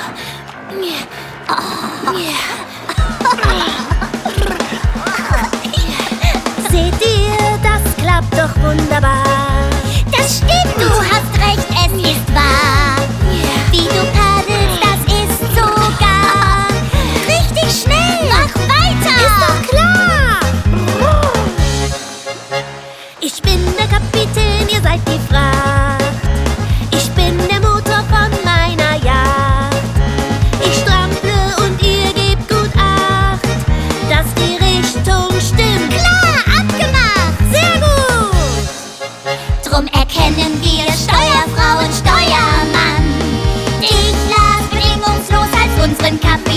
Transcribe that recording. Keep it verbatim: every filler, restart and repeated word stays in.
Seht ihr, das klappt doch wunderbar. Das stimmt, du hast recht, es ist wahr. Wie du paddelst, das ist sogar richtig schnell. Mach weiter. Ist doch klar. Ich bin der Kapitän, ihr seid die Fracht. Ich bin der Motor von meiner Yacht. Ich strample und ihr gebt gut Acht, dass die Richtung stimmt. Klar, abgemacht. Sehr gut. Drum erkennen wir Steuerfrau und Steuermann. Ich las bedingungslos als unseren Kapitän.